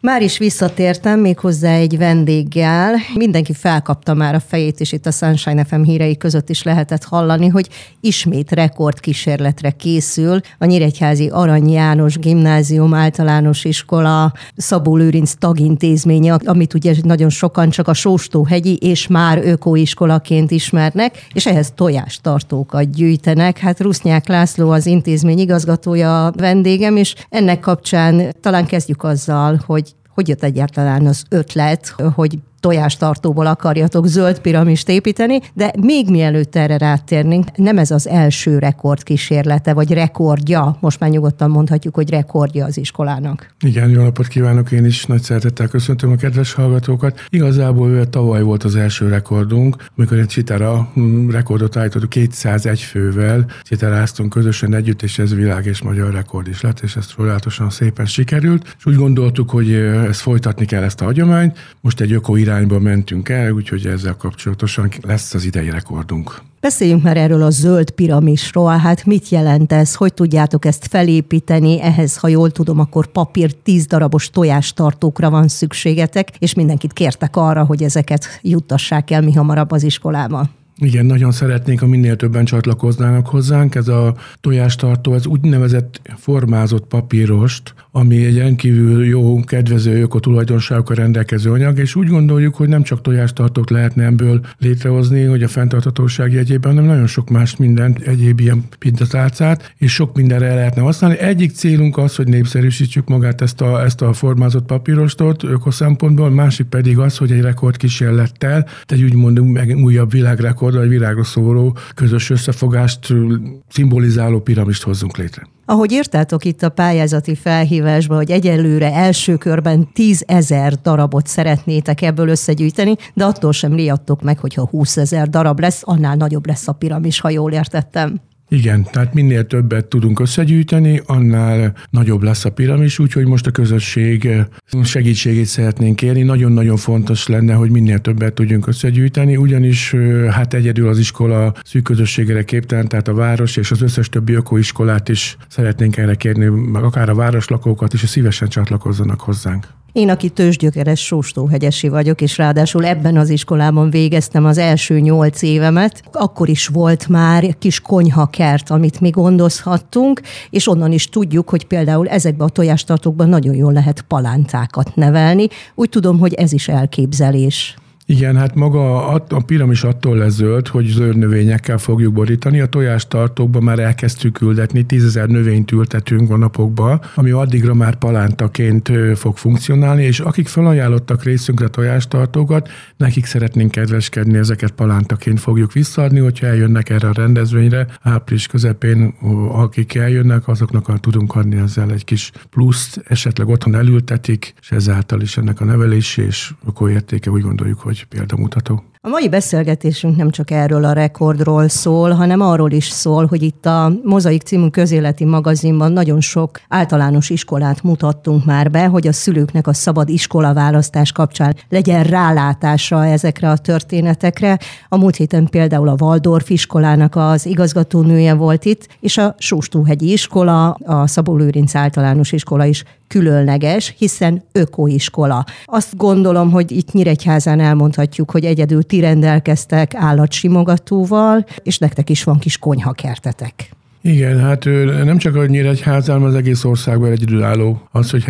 Már is visszatértem méghozzá egy vendéggel. Mindenki felkapta már a fejét, és itt a Sunshine FM hírei között is lehetett hallani, hogy ismét rekordkísérletre készül a Nyíregyházi Arany János Gimnázium Általános Iskola Szabó Lőrinc tagintézménye, amit ugye nagyon sokan csak a Sóstóhegyi és már ökoiskolaként ismernek, és ehhez tojástartókat gyűjtenek. Hát Rusznyák László az intézmény igazgatója a vendégem, és ennek kapcsán talán kezdjük azzal, hogy jött egyáltalán az ötlet, hogy tojástartóból akarjatok zöld piramist építeni, de még mielőtt erre rátérnénk, nem ez az első rekordkísérlete, vagy rekordja, most már nyugodtan mondhatjuk, hogy rekordja az iskolának. Igen, jó napot kívánok, én is nagy szeretettel köszöntöm a kedves hallgatókat. Igazából tavaly volt az első rekordunk, amikor egy Citara rekordot állítottuk 201 fővel, citaráztunk közösen együtt, és ez világ és magyar rekord is lett, és ez csodálatosan szépen sikerült, és úgy gondoltuk, hogy ezt folytatni kell, ezt a hagyományt. Most egy irányba mentünk el, úgyhogy ezzel kapcsolatosan lesz az idei rekordunk. Beszéljünk már erről a zöld piramisról, hát mit jelent ez, hogy tudjátok ezt felépíteni, ehhez, ha jól tudom, akkor papír 10 darabos tojástartókra van szükségetek, és mindenkit kértek arra, hogy ezeket juttassák el mihamarabb az iskolába. Igen, nagyon szeretnénk, ha minél többen csatlakoznának hozzánk. Ez a tojástartó, ez úgynevezett formázott papírost, ami egy rendkívül jó, kedvező ökotulajdonságokkal rendelkező anyag, és úgy gondoljuk, hogy nem csak tojástartót lehetne ebből létrehozni, hogy a fenntarthatóság jegyében, hanem nagyon sok más mindent, egyéb ilyen pintatálcát, és sok mindenre lehetne használni. Egyik célunk az, hogy népszerűsítsük magát ezt a formázott papírostot ökoszempontból, másik pedig az, hogy egy rekordkísérlettel, egy úgymond újabb világrekord, vagy világra szóló közös összefogást szimbolizáló piramist hozzunk létre. Ahogy írtátok itt a pályázati felhívásban, hogy egyelőre első körben 10 000 darabot szeretnétek ebből összegyűjteni, de attól sem riadtok meg, hogyha 20 000 darab lesz, annál nagyobb lesz a piramis, ha jól értettem. Igen, tehát minél többet tudunk összegyűjteni, annál nagyobb lesz a piramis, úgyhogy most a közösség segítségét szeretnénk kérni. Nagyon-nagyon fontos lenne, hogy minél többet tudjunk összegyűjteni, ugyanis hát egyedül az iskola szűk közösségére képtelen, tehát a város és az összes többi ökoiskolát is szeretnénk erre kérni, meg akár a városlakókat is, hogy szívesen csatlakozzanak hozzánk. Én, aki tőzsgyökeres sóstóhegyesi vagyok, és ráadásul ebben az iskolában végeztem az első 8 évemet, akkor is volt már kis konyhakert, amit mi gondozhattunk, és onnan is tudjuk, hogy például ezekben a tojástartókban nagyon jól lehet palántákat nevelni. Úgy tudom, hogy ez is elképzelés. Igen, hát maga a piramis attól lesz zöld, hogy zöld növényekkel fogjuk borítani. A tojástartókban már elkezdtük ültetni, 10 000 növényt ültetünk a napokban, ami addigra már palántaként fog funkcionálni, és akik felajánlottak részünkre tojástartókat, nekik szeretnénk kedveskedni, ezeket palántaként fogjuk visszaadni, hogyha eljönnek erre a rendezvényre. Április közepén, akik eljönnek, azoknak tudunk adni ezzel egy kis pluszt, esetleg otthon elültetik, és ezáltal is ennek a nevelési és ökoértéke úgy gondoljuk, hogy példamutató. A mai beszélgetésünk nem csak erről a rekordról szól, hanem arról is szól, hogy itt a Mozaik című közéleti magazinban nagyon sok általános iskolát mutattunk már be, hogy a szülőknek a szabad iskolaválasztás kapcsán legyen rálátása ezekre a történetekre. A múlt héten például a Waldorf iskolának az igazgatónője volt itt, és a Sóstóhegyi iskola, a Szabó Lőrinc általános iskola is különleges, hiszen ökoiskola. Azt gondolom, hogy itt Nyíregyházán elmondhatjuk, hogy egyedül ti rendelkeztek állatsimogatóval, és nektek is van kis konyhakertetek. Igen, hát nem csak a Nyíregyházán, hanem az egész országban egyedülálló az, hogy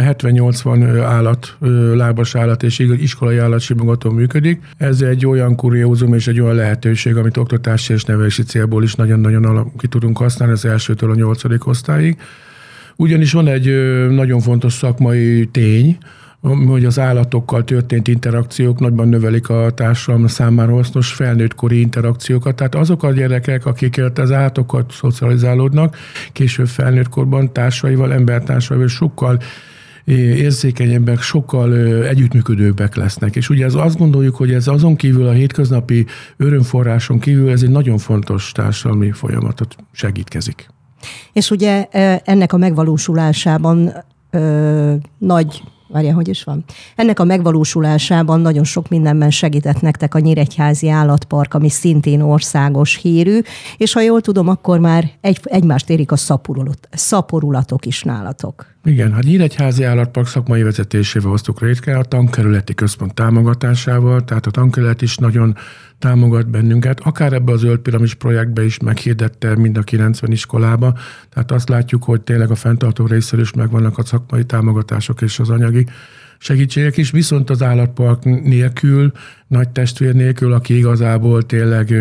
70-80 állat, lábas állat és iskolai állatsimogató működik. Ez egy olyan kuriózum és egy olyan lehetőség, amit oktatási és nevelési célból is nagyon-nagyon ki tudunk használni az 1-től a 8. osztályig. Ugyanis van egy nagyon fontos szakmai tény, hogy az állatokkal történt interakciók nagyban növelik a társadalom számára hasznos felnőttkori interakciókat. Tehát azok a gyerekek, akik az állatokkal szocializálódnak, később felnőttkorban társaival, embertársaival sokkal érzékenyebbek, sokkal együttműködőbbek lesznek. És ugye azt gondoljuk, hogy ez azon kívül a hétköznapi örömforráson kívül ez egy nagyon fontos társadalmi folyamatot segítkezik. És ugye ennek a megvalósulásában nagy Várja, hogy is van? Ennek a megvalósulásában nagyon sok mindenben segített nektek a Nyíregyházi Állatpark, ami szintén országos hírű, és ha jól tudom, akkor már egymást érik a szaporulatok is nálatok. Igen, hát Nyíregyházi Állatpark szakmai vezetésével hoztuk létre, a tankerületi központ támogatásával, tehát a tankerület is nagyon támogat bennünket, akár ebbe a Zöld Piramis projektbe is meghirdette mind a 90 iskolába, tehát azt látjuk, hogy tényleg a fenntartó részről is megvannak a szakmai támogatások és az anyagi segítségek is, viszont az állatpark nélkül, nagy testvér nélkül, aki igazából tényleg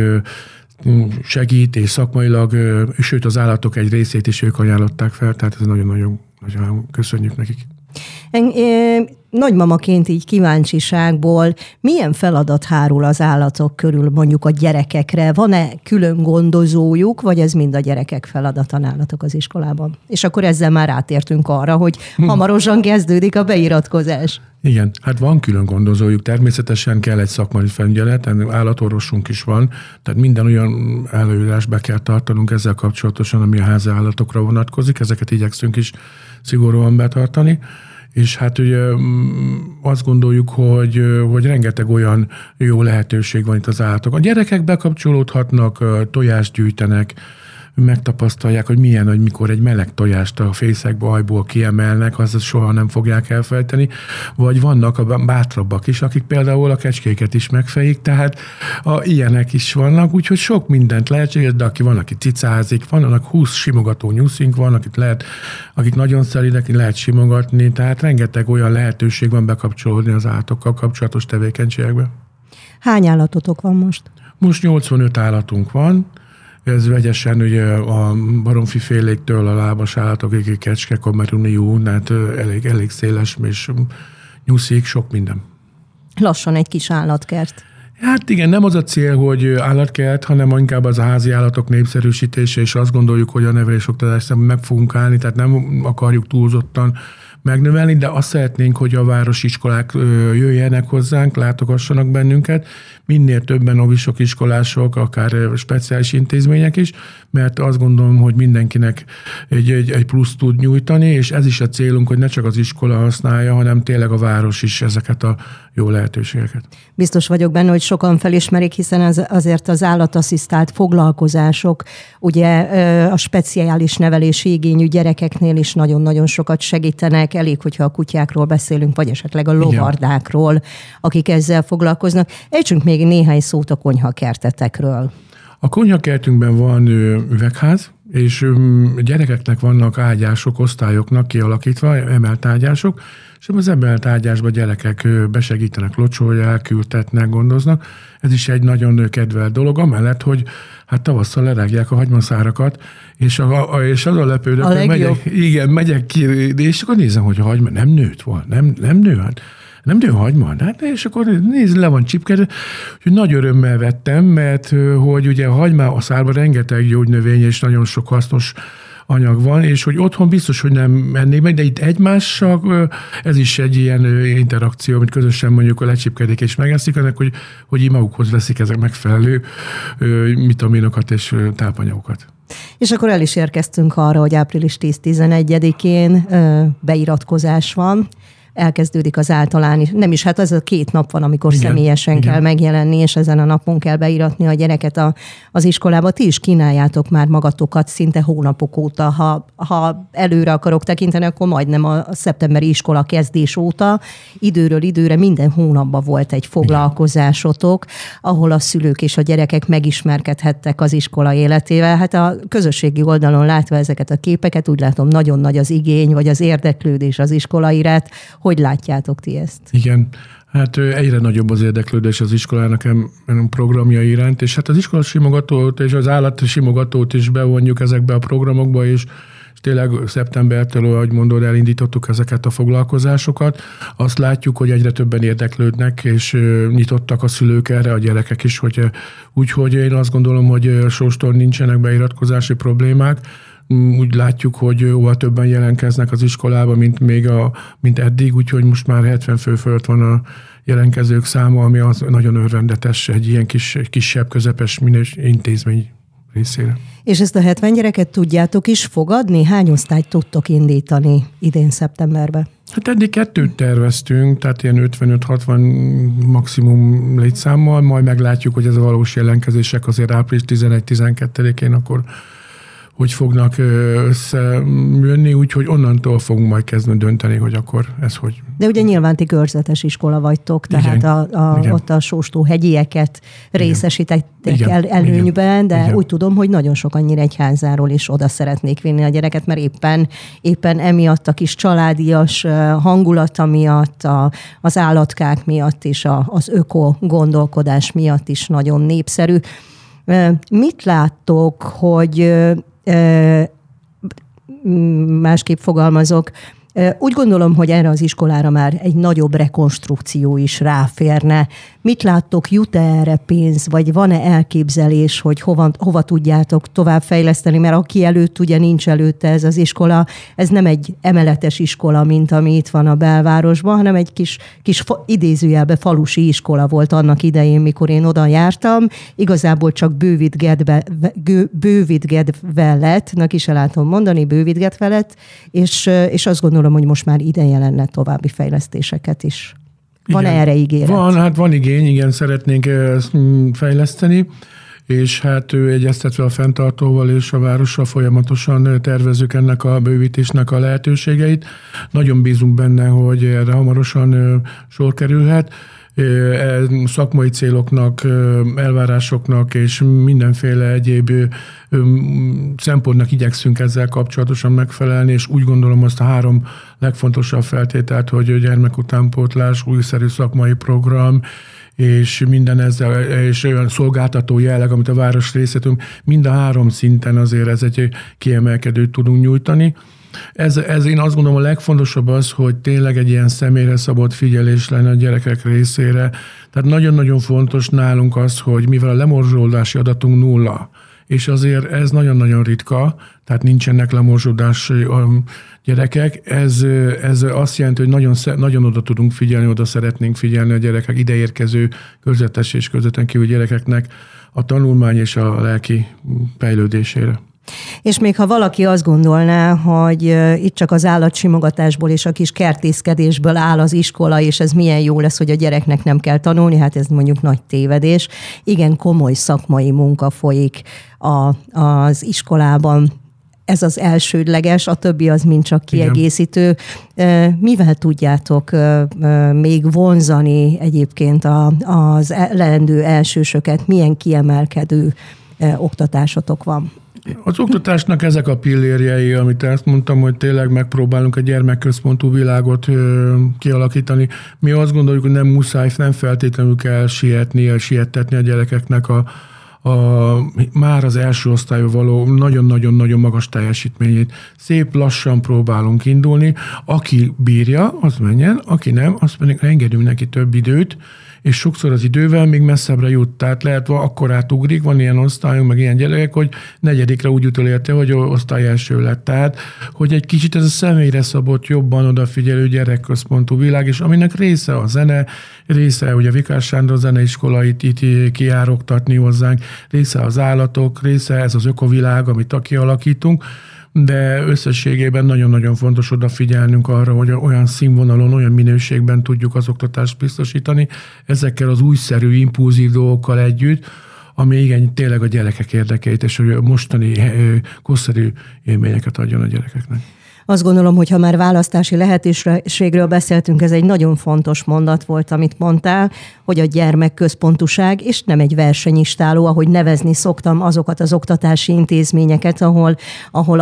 segít, és szakmailag, sőt az állatok egy részét is ők ajánlották fel, tehát ez nagyon-nagyon köszönjük nekik. Nagymamaként így kíváncsiságból milyen feladat hárul az állatok körül mondjuk a gyerekekre? Van-e külön gondozójuk, vagy ez mind a gyerekek feladata nálatok az iskolában? És akkor ezzel már átértünk arra, hogy hamarosan kezdődik a beiratkozás. Igen, hát van külön gondozójuk, természetesen kell egy szakmai felügyelet, állatorvosunk is van, tehát minden olyan előírást be kell tartanunk ezzel kapcsolatosan, ami a házi állatokra vonatkozik, ezeket igyekszünk is szigorúan betartani. És hát ugye azt gondoljuk, hogy rengeteg olyan jó lehetőség van itt az állatok. A gyerekek bekapcsolódhatnak, tojást gyűjtenek, megtapasztalják, hogy milyen, hogy mikor egy meleg tojást a fészekbe, ajból kiemelnek, azt soha nem fogják elfelejteni, vagy vannak a bátrabbak is, akik például a kecskéket is megfejik, tehát ilyenek is vannak, úgyhogy sok mindent lehetséges, de van, aki cicázik, vannak 20 simogató nyuszink, van, akik nagyon szelidek, lehet simogatni, tehát rengeteg olyan lehetőség van bekapcsolódni az állatokkal kapcsolatos tevékenységekbe. Hány állatotok van most? Most 85 állatunk van. Ez vegyesen ugye a baromfiféléktől a lábas állatok, kecske, kameruniú, tehát elég széles, és nyuszik, sok minden. Lassan egy kis állatkert. Hát igen, nem az a cél, hogy állatkert, hanem inkább az a házi állatok népszerűsítése, és azt gondoljuk, hogy a nevelésoktatásban meg fogunk állni, tehát nem akarjuk túlzottan megnövelni, de azt szeretnénk, hogy a városi iskolák jöjjenek hozzánk, látogassanak bennünket, minél többen óvisok, iskolások, akár speciális intézmények is, mert azt gondolom, hogy mindenkinek egy plusz tud nyújtani, és ez is a célunk, hogy ne csak az iskola használja, hanem tényleg a város is ezeket a jó lehetőségeket. Biztos vagyok benne, hogy sokan felismerik, hiszen azért az állatasszisztált foglalkozások, ugye a speciális nevelési igényű gyerekeknél is nagyon-nagyon sokat segítenek, elég, hogyha a kutyákról beszélünk, vagy esetleg a lovardákról, akik ezzel foglalkoznak. Ejtsünk még néhány szót a konyhakertetekről. A konyhakertünkben van üvegház, és gyerekeknek vannak ágyások, osztályoknak kialakítva, emelt ágyások, és az emelt ágyásba gyerekek besegítenek, locsolják, ültetnek, gondoznak. Ez is egy nagyon kedvelt dolog, amellett, hogy hát tavasszal lerágják a hagymaszárakat, és az a lepődök, hogy megyek ki, és akkor nézem, hogy a hagyma nem nőtt volna, nem nő, hát nem nő hagyma, hát, és akkor nézd, le van csipkedve, hogy nagy örömmel vettem, mert hogy ugye a hagyma a szárban rengeteg gyógynövény és nagyon sok hasznos anyag van, és hogy otthon biztos, hogy nem mennék meg, de itt egymással ez is egy ilyen interakció, amit közösen mondjuk a lecsipkedik és megeszik, ennek, hogy így magukhoz veszik ezek megfelelő vitaminokat és tápanyagokat. És akkor el is érkeztünk arra, hogy április 10-11-én beiratkozás van. Elkezdődik az általános, nem is, hát az a 2 nap van, amikor személyesen kell megjelenni, és ezen a napon kell beiratni a gyereket az iskolába. Ti is kínáljátok már magatokat szinte hónapok óta. Ha előre akarok tekinteni, akkor majdnem a szeptemberi iskola kezdés óta időről időre minden hónapban volt egy foglalkozásotok, ahol a szülők és a gyerekek megismerkedhettek az iskola életével. Hát a közösségi oldalon látva ezeket a képeket, úgy látom, nagyon nagy az igény, vagy az érdeklődés az iskola iránt. Hogy látjátok ti ezt? Igen, hát egyre nagyobb az érdeklődés az iskolának programjai iránt, és hát az iskola simogatót és az állat simogatót is bevonjuk ezekbe a programokba, és tényleg szeptembertől, ahogy mondod, elindítottuk ezeket a foglalkozásokat. Azt látjuk, hogy egyre többen érdeklődnek, és nyitottak a szülők erre, a gyerekek is, úgyhogy én azt gondolom, hogy sóstól nincsenek beiratkozási problémák. Úgy látjuk, hogy jóval többen jelentkeznek az iskolába, mint eddig, úgyhogy most már 70 fő fölött van a jelentkezők száma, ami az nagyon örvendetes egy ilyen kisebb, közepes intézmény részére. És ezt a 70 gyereket tudjátok is fogadni? Hány osztályt tudtok indítani idén szeptemberben? Hát eddig 2 terveztünk, tehát ilyen 55-60 maximum létszámmal, majd meglátjuk, hogy ez a valós jelentkezések azért április 11-12-én akkor hogy fognak összejönni, úgyhogy onnantól fogunk majd kezdeni dönteni, hogy akkor ez hogy. De ugye nyilván ti körzetes iskola vagytok, tehát igen. Ott a Sóstó-hegyieket részesítették előnyben, de igen. Úgy tudom, hogy nagyon sokan Nyíregyházáról is oda szeretnék vinni a gyereket, mert éppen emiatt a kis családias hangulata miatt, az állatkák miatt is, az öko gondolkodás miatt is nagyon népszerű. Mit láttok, hogy másképp fogalmazok, úgy gondolom, hogy erre az iskolára már egy nagyobb rekonstrukció is ráférne. Mit láttok, jut-e erre pénz, vagy van-e elképzelés, hogy hova tudjátok továbbfejleszteni, mert aki előtt ugye nincs előtte ez az iskola, ez nem egy emeletes iskola, mint ami itt van a belvárosban, hanem egy kis idézőjelbe falusi iskola volt annak idején, mikor én oda jártam. Igazából csak bővítgetve lett, ki se látom mondani, bővítgetve lett, és azt gondolom, hogy most már ideje lenne további fejlesztéseket is. Van erre ígéret? Van igény, igen, szeretnénk ezt fejleszteni, és hát egyeztetve a fenntartóval és a várossal folyamatosan tervezzük ennek a bővítésnek a lehetőségeit. Nagyon bízunk benne, hogy erre hamarosan sor kerülhet. Szakmai céloknak, elvárásoknak és mindenféle egyéb szempontnak igyekszünk ezzel kapcsolatosan megfelelni, és úgy gondolom azt a 3 legfontosabb feltételt, hogy gyermekutánpótlás, újszerű szakmai program, és minden ezzel, és olyan szolgáltató jelleg, amit a város részletünk, mind a 3 szinten azért ez egy kiemelkedőt tudunk nyújtani. Ez én azt gondolom a legfontosabb az, hogy tényleg egy ilyen személyre szabott figyelés lenne a gyerekek részére. Tehát nagyon-nagyon fontos nálunk az, hogy mivel a lemorzsolódási adatunk 0, és azért ez nagyon-nagyon ritka, tehát nincsenek lemorzsolódási gyerekek, ez azt jelenti, hogy nagyon oda tudunk figyelni, oda szeretnénk figyelni a gyerekek, ideérkező körzetes és közvetlen kívül gyerekeknek a tanulmány és a lelki fejlődésére. És még ha valaki azt gondolná, hogy itt csak az állatsimogatásból és a kis kertészkedésből áll az iskola, és ez milyen jó lesz, hogy a gyereknek nem kell tanulni, hát ez mondjuk nagy tévedés. Igen, komoly szakmai munka folyik az iskolában. Ez az elsődleges, a többi az mind csak kiegészítő. Igen. Mivel tudjátok még vonzani egyébként az leendő elsősöket? Milyen kiemelkedő oktatásotok van? Az oktatásnak ezek a pillérjei, amit ezt mondtam, hogy tényleg megpróbálunk egy gyermekközpontú világot kialakítani. Mi azt gondoljuk, hogy nem muszáj, nem feltétlenül kell siettetni a gyerekeknek már az első osztályban való nagyon-nagyon-nagyon magas teljesítményét. Szép lassan próbálunk indulni. Aki bírja, az menjen, aki nem, azt pedig engedünk neki több időt, és sokszor az idővel még messzebbre jut. Tehát lehet, akkor átugrik, van ilyen osztályunk, meg ilyen gyerekek, hogy 4. úgy utolérte, hogy osztály első lett. Tehát, hogy egy kicsit ez a személyre szabott, jobban odafigyelő gyerekközpontú világ, és aminek része a zene, része ugye Vikás Sándor zeneiskola itt kijároktatni hozzánk, része az állatok, része ez az ökovilág, amit kialakítunk, de összességében nagyon-nagyon fontos odafigyelnünk arra, hogy olyan színvonalon, olyan minőségben tudjuk az oktatást biztosítani, ezekkel az újszerű, impulzív dolgokkal együtt, ami igen, tényleg a gyerekek érdekeit, és hogy mostani korszerű élményeket adjon a gyerekeknek. Azt gondolom, hogy ha már választási lehetőségről beszéltünk, ez egy nagyon fontos mondat volt, amit mondtál, hogy a gyermekközpontúság, és nem egy versenyistáló, ahogy nevezni szoktam azokat az oktatási intézményeket, ahol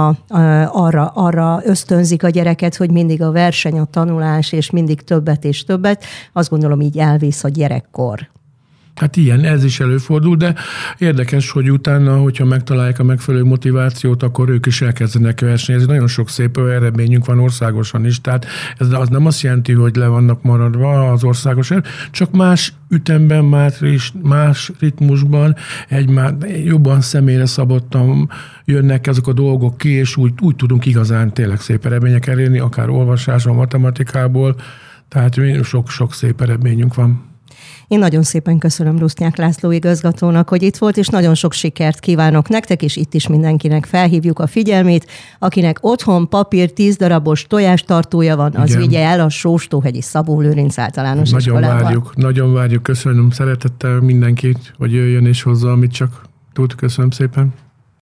arra ösztönzik a gyereket, hogy mindig a verseny, a tanulás, és mindig többet és többet. Azt gondolom, így elvész a gyerekkor. Hát ilyen, ez is előfordul, de érdekes, hogy utána, hogyha megtalálják a megfelelő motivációt, akkor ők is elkezdenek versenyezni. Nagyon sok szép eredményünk van országosan is, tehát ez az nem azt jelenti, hogy le vannak maradva az országos, csak más ütemben, más ritmusban, jobban személyre szabottan jönnek ezek a dolgok ki, és úgy tudunk igazán tényleg szép eredményeket elérni, akár olvasásban, matematikából, tehát sok-sok szép eredményünk van. Én nagyon szépen köszönöm Rusnyák László igazgatónak, hogy itt volt, és nagyon sok sikert kívánok nektek, és itt is mindenkinek felhívjuk a figyelmét. Akinek otthon papír 10 darabos tojástartója van, az vigye el a Sóstóhegyi Szabó Lőrinc általános iskolába. Nagyon várjuk, köszönöm szeretettel mindenkit, hogy jöjjön és hozza, amit csak tud. Köszönöm szépen.